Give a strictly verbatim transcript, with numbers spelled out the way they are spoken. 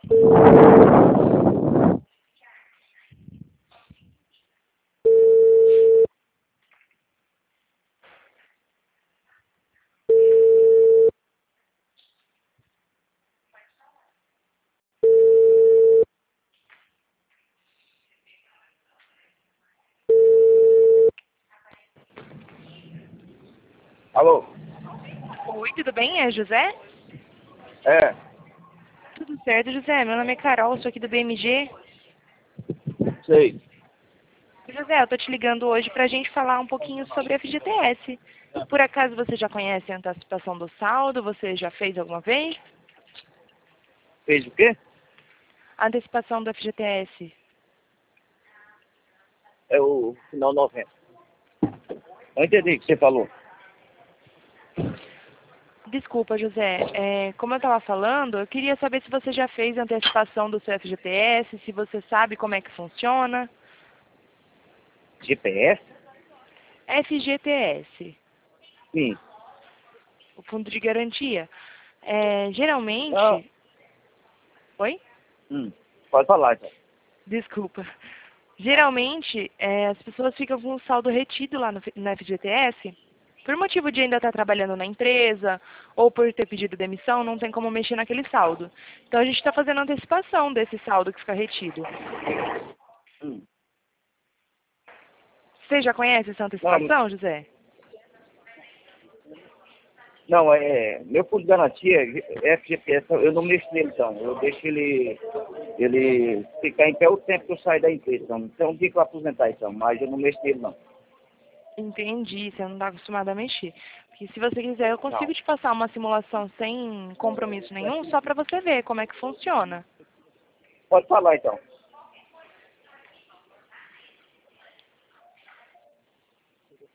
Alô? Oi, tudo bem? É José? É, Tudo certo, José. Meu nome é Carol, sou aqui do B M G. sei. José, eu tô te ligando hoje pra gente falar um pouquinho sobre a F G T S. Por acaso você já conhece a antecipação do saldo? Você já fez alguma vez? Fez o quê? A antecipação do F G T S. É o final novembro. Não entendi o que você falou. Desculpa, José. É, como eu estava falando, eu queria saber se você já fez a antecipação do seu F G T S, se você sabe como é que funciona. G P S? F G T S, Sim. o Fundo de Garantia. É, Não. geralmente... Oi? Hum, pode falar, então. Desculpa. Geralmente, é, as pessoas ficam com o saldo retido lá no, no F G T S, por motivo de ainda estar trabalhando na empresa, ou por ter pedido demissão, não tem como mexer naquele saldo. Então a gente está fazendo antecipação desse saldo que fica retido. Hum. Você já conhece essa Não, antecipação, José? não, é... Meu fundo de garantia é F G P S, eu não mexo nele, então. Eu deixo ele... Ele ficar em pé o tempo que eu saio da empresa, então. Então, um dia que eu aposentar, então. Mas eu não mexo nele, não. Entendi, você não está acostumado a mexer. Porque se você quiser, eu Não. consigo te passar uma simulação sem compromisso nenhum, só para você ver como é que funciona. Pode falar, então.